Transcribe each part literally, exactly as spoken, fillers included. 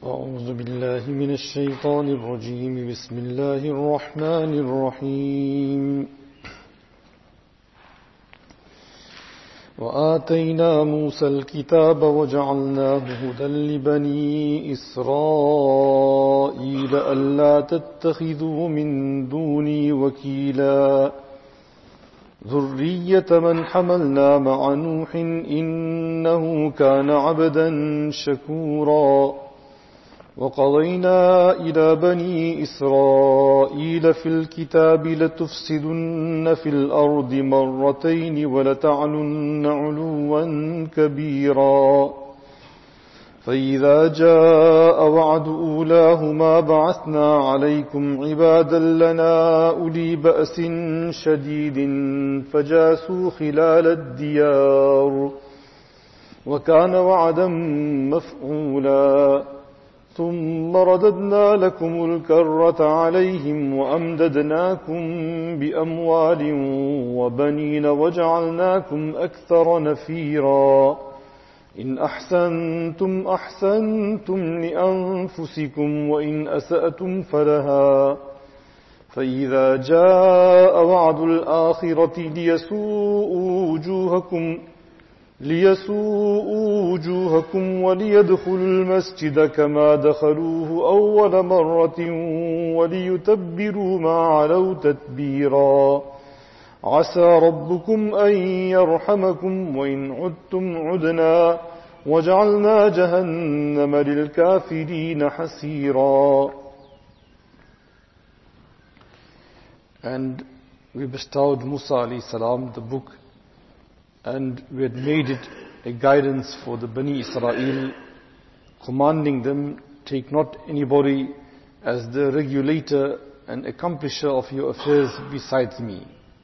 أعوذ بالله من الشيطان الرجيم بسم الله الرحمن الرحيم وآتينا موسى الكتاب وجعلناه هدى لبني إسرائيل ألا تتخذوا من دوني وكيلا ذرية من حملنا مع نوح إنه كان عبدا شكورا وقضينا إلى بني إسرائيل في الكتاب لتفسدن في الأرض مرتين ولتعلن علوا كبيرا فإذا جاء وعد أولاهما بعثنا عليكم عبادا لنا أولي بأس شديد فجاسوا خلال الديار وكان وعدا مفعولا ثم رددنا لكم الكرة عليهم وأمددناكم بأموال وبنين وجعلناكم أكثر نفيرا إن أحسنتم أحسنتم لأنفسكم وإن أسأتم فلها فإذا جاء وعد الآخرة ليسوءوا وجوهكم ليسوءوا وجوهكم وليدخلوا المسجد كما دخلوه أول مرة وليتبروا ما علوا تتبيرا عسى ربكم أن يرحمكم وإن عدتم عدنا وجعلنا جهنم للكافرين حسيرا. And we bestowed Musa alayhi salam the book, and we had made it a guidance for the Bani Israel, commanding them, take not anybody as the regulator and accomplisher of your affairs besides me.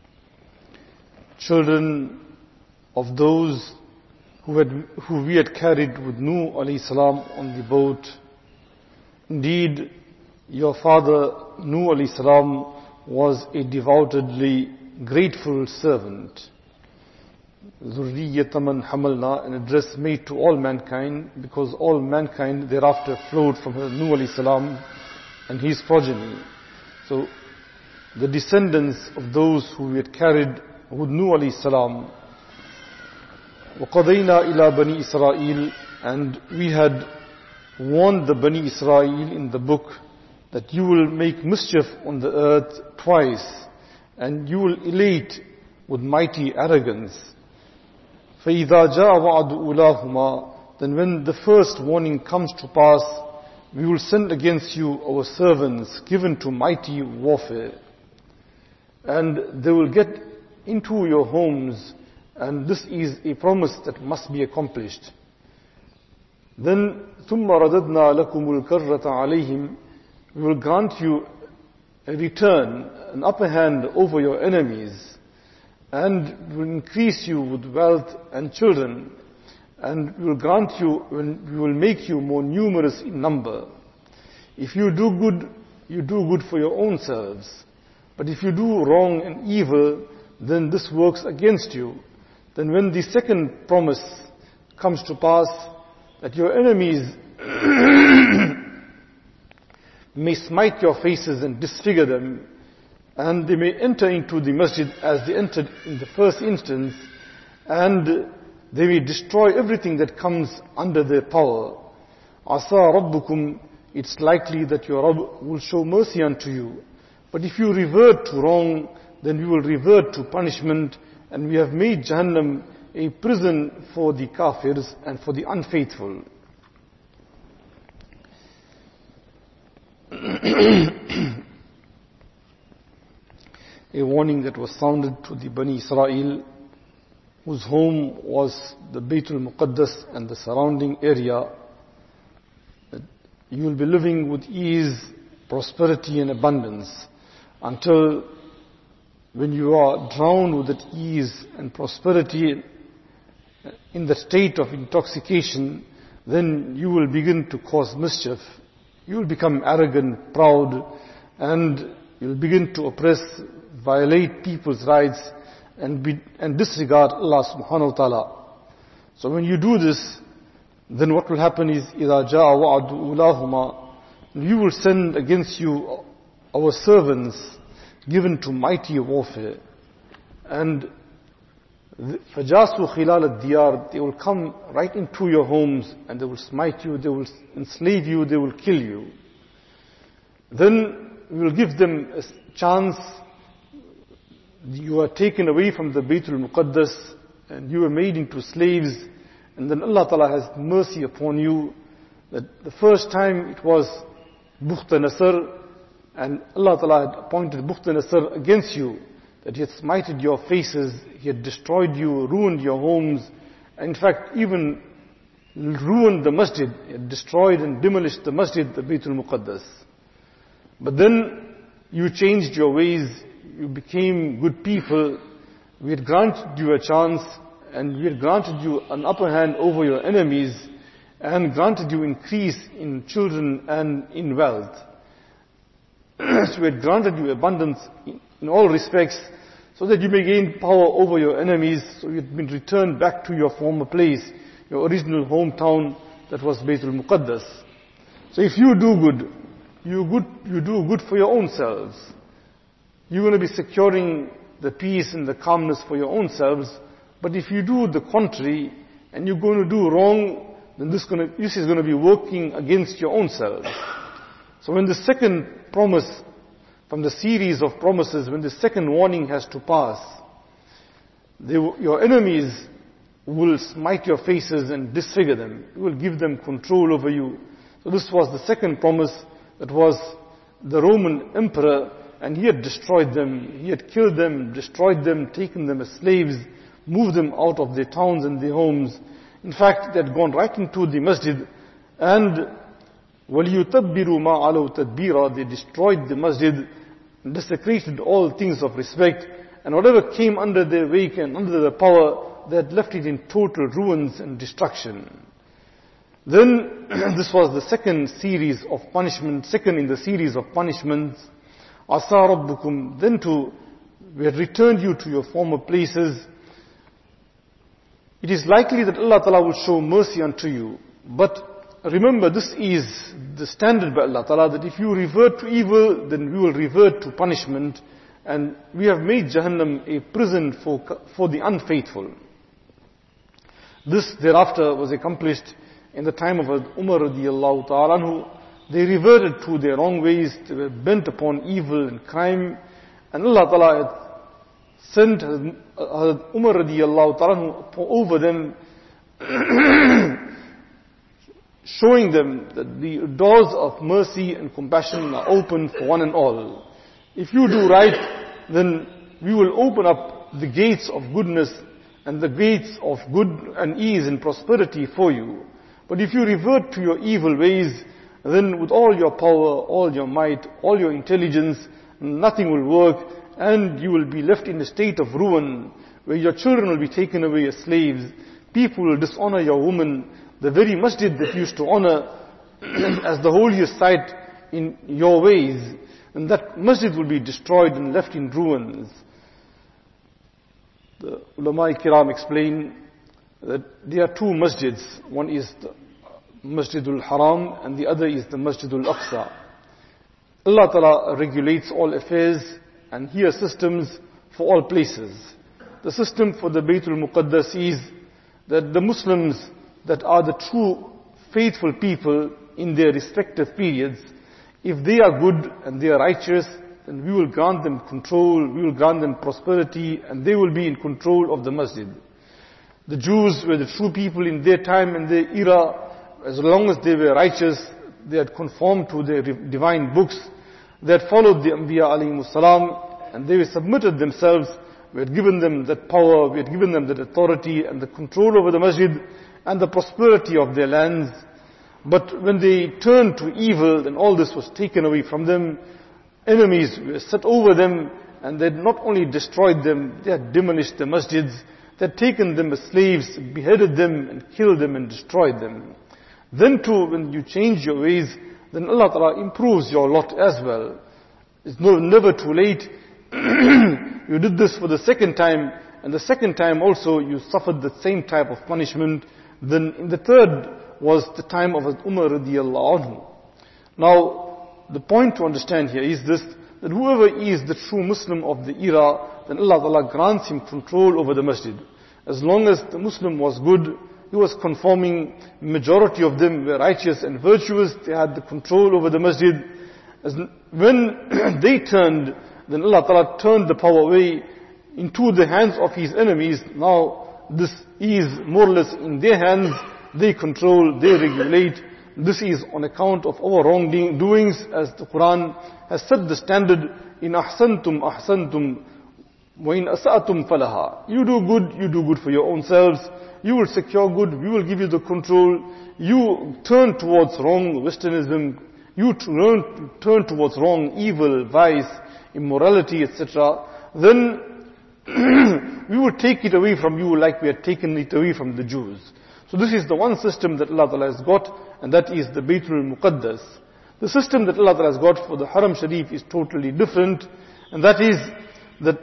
Children of those who had who we had carried with Nuh alayhi salam on the boat. Indeed, your father Nuh alayhi salam was a devoutly grateful servant. Zurriyyata man hamalna, an address made to all mankind, because all mankind thereafter flowed from Nuh alayhi salam and his progeny. So the descendants of those who we had carried with Nuh alayhi salam. وَقَضَيْنَا إِلَى بَنِي إِسْرَائِيل, and we had warned the Bani Israel in the book that you will make mischief on the earth twice, and you will elate with mighty arrogance. فَإِذَا جَاءَ وَعْدُ أُولَاهُمَا, then when the first warning comes to pass, we will send against you our servants given to mighty warfare, and they will get into your homes, and this is a promise that must be accomplished. Then ثُمَّ رَدَدْنَا لَكُمُ الْكَرَّةَ عَلَيْهِمْ, we will grant you a return, an upper hand over your enemies, and we will increase you with wealth and children, and we will grant you, we will make you more numerous in number. If you do good, you do good for your own selves. But if you do wrong and evil, then this works against you. Then when the second promise comes to pass, that your enemies may smite your faces and disfigure them, and they may enter into the masjid as they entered in the first instance, and they may destroy everything that comes under their power. Asa Rabbukum, it's likely that your Rabb will show mercy unto you. But if you revert to wrong, then we will revert to punishment, and we have made Jahannam a prison for the kafirs and for the unfaithful. A warning that was sounded to the Bani Israel, whose home was the Baytul Muqaddas and the surrounding area, that you will be living with ease, prosperity and abundance, until when you are drowned with that ease and prosperity in the state of intoxication, then you will begin to cause mischief. You will become arrogant, proud, and you will begin to oppress, violate people's rights, and, be, and disregard Allah subhanahu wa ta'ala. So when you do this, then what will happen is إِذَا جَاءَ وَعْدُ أُولَاهُمَا, we will send against you our servants given to mighty warfare. And فَجَاسُوا خِلَالَ الدِّيَارِ, they will come right into your homes and they will smite you, they will enslave you, they will kill you. Then we will give them a chance. You are taken away from the Baytul Muqaddas and you are made into slaves, and then Allah Ta'ala has mercy upon you. That the first time it was Bukht Nasr, and Allah Ta'ala had appointed Bukht Nasr against you, that He had smited your faces, He had destroyed you, ruined your homes, and in fact even ruined the masjid. He had destroyed and demolished the masjid, the Baytul Muqaddas. But then you changed your ways, you became good people, we had granted you a chance, and we had granted you an upper hand over your enemies, and granted you increase in children and in wealth. So we had granted you abundance in, in all respects, so that you may gain power over your enemies, so you had been returned back to your former place, your original hometown, that was Baytul Muqaddas. So if you do good, you good, you do good for your own selves. You're going to be securing the peace and the calmness for your own selves. But if you do the contrary, and you're going to do wrong, then this, going to, this is going to be working against your own selves. So when the second promise, from the series of promises, when the second warning has to pass, they, your enemies will smite your faces and disfigure them. You will give them control over you. So this was the second promise. That was the Roman emperor, and he had destroyed them. He had killed them, destroyed them, taken them as slaves, moved them out of their towns and their homes. In fact, they had gone right into the masjid, and وَلِيُتَبِّرُوا مَا عَلَوْا تَدْبِيرًا, they destroyed the masjid, desecrated all things of respect, and whatever came under their wake and under their power, they had left it in total ruins and destruction. Then, this was the second series of punishment, second in the series of punishments. عَسَى رَبُّكُمْ, then to, we had returned you to your former places. It is likely that Allah Ta'ala will show mercy unto you. But remember, this is the standard by Allah Ta'ala, that if you revert to evil, then we will revert to punishment. And we have made Jahannam a prison for, for the unfaithful. This thereafter was accomplished in the time of Umar radiallahu ta'ala anhu. They reverted to their wrong ways, they were bent upon evil and crime, and Allah Ta'ala had sent Umar radiallahu ta'ala anhu over them, showing them that the doors of mercy and compassion are open for one and all. If you do right, then we will open up the gates of goodness and the gates of good and ease and prosperity for you. But if you revert to your evil ways, then with all your power, all your might, all your intelligence, nothing will work, and you will be left in a state of ruin, where your children will be taken away as slaves, people will dishonor your woman, the very masjid that you used to honor as the holiest site in your ways, and that masjid will be destroyed and left in ruins. The ulama kiram explain that there are two masjids. One is the Masjidul Haram and the other is the Masjidul Aqsa. Allah Ta'ala regulates all affairs and He has systems for all places. The system for the Baytul Muqaddas is that the Muslims that are the true faithful people in their respective periods, if they are good and they are righteous, then we will grant them control, we will grant them prosperity, and they will be in control of the masjid. The Jews were the true people in their time and their era. As long as they were righteous, they had conformed to their divine books, they had followed the Anbiya alayhimus salam, and they submitted themselves. We had given them that power, we had given them that authority and the control over the masjid and the prosperity of their lands. But when they turned to evil, then all this was taken away from them. Enemies were set over them, and they had not only destroyed them, they had demolished the masjids, they had taken them as slaves, beheaded them and killed them and destroyed them. Then too, when you change your ways, then Allah Ta'ala improves your lot as well. It's no, never too late. You did this for the second time, and the second time also you suffered the same type of punishment. Then in the third was the time of Umar radiallahu anhu. Now, the point to understand here is this, that whoever is the true Muslim of the era, then Allah Ta'ala grants him control over the masjid. As long as the Muslim was good, he was conforming, majority of them were righteous and virtuous, they had the control over the masjid. As when they turned, then Allah Ta'ala turned the power away into the hands of his enemies. Now this is more or less in their hands, they control, they regulate. This is on account of our wrongdoings, as the Quran has set the standard, in ahsantum ahsantum wa in asa'atum falaha. You do good, you do good for your own selves. You will secure good, we will give you the control. You turn towards wrong, westernism. You turn, turn towards wrong, evil, vice, immorality, et cetera. Then we will take it away from you like we had taken it away from the Jews. So this is the one system that Allah Ta'ala has got, and that is the Baytul Muqaddas. The system that Allah Ta'ala has got for the Haram Sharif is totally different, and that is that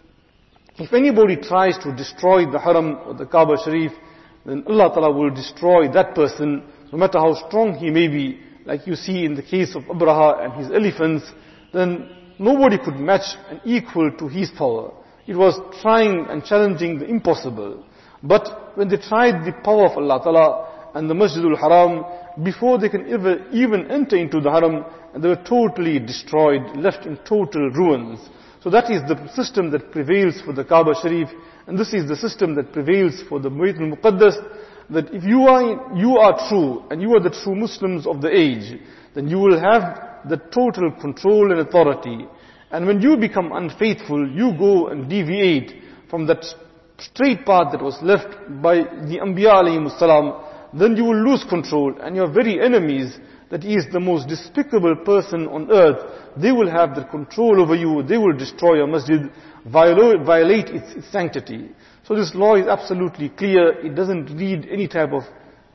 if anybody tries to destroy the Haram or the Kaaba Sharif, then Allah Ta'ala will destroy that person, no matter how strong he may be. Like you see in the case of Abraha and his elephants, then nobody could match and equal to his power. It was trying and challenging the impossible. But when they tried the power of Allah Ta'ala and the Masjidul Haram, before they can ever even enter into the Haram, and they were totally destroyed, left in total ruins. So that is the system that prevails for the Kaaba Sharif, and this is the system that prevails for the Baytul Muqaddas, that if you are, you are true, and you are the true Muslims of the age, then you will have the total control and authority. And when you become unfaithful, you go and deviate from that straight path that was left by the Anbiya alayhimus salam, then you will lose control, and your very enemies, that is the most despicable person on earth, they will have the control over you, they will destroy your masjid, violate, violate its, its sanctity. So this law is absolutely clear, it doesn't need any type of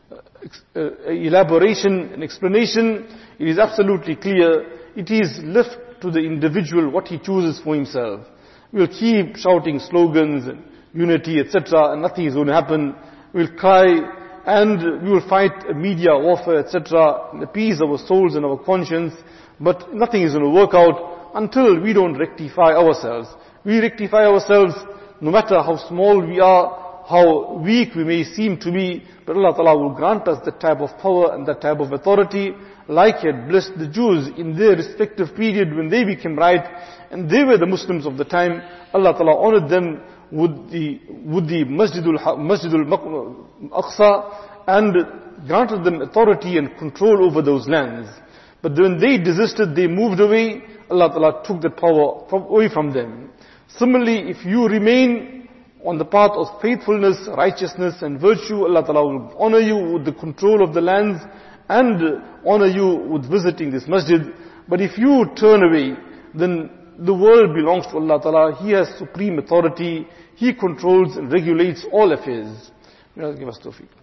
uh, uh, elaboration and explanation, it is absolutely clear, it is left to the individual what he chooses for himself. We'll keep shouting slogans and unity, et cetera, and nothing is going to happen. We'll cry and we will fight media warfare, et cetera, and appease our souls and our conscience, but nothing is going to work out until we don't rectify ourselves. We rectify ourselves no matter how small we are, how weak we may seem to be, but Allah Ta'ala will grant us that type of power and that type of authority, like He had blessed the Jews in their respective period when they became right, and they were the Muslims of the time. Allah Ta'ala honored them with the, with the Masjidul, Masjidul Aqsa, and granted them authority and control over those lands. But when they desisted, they moved away, Allah Ta'ala took that power from, away from them. Similarly, if you remain on the path of faithfulness, righteousness and virtue, Allah Ta'ala will honor you with the control of the lands and honor you with visiting this masjid. But if you turn away, then the world belongs to Allah Ta'ala. He has supreme authority. He controls and regulates all affairs. May Allah give us tawfiq.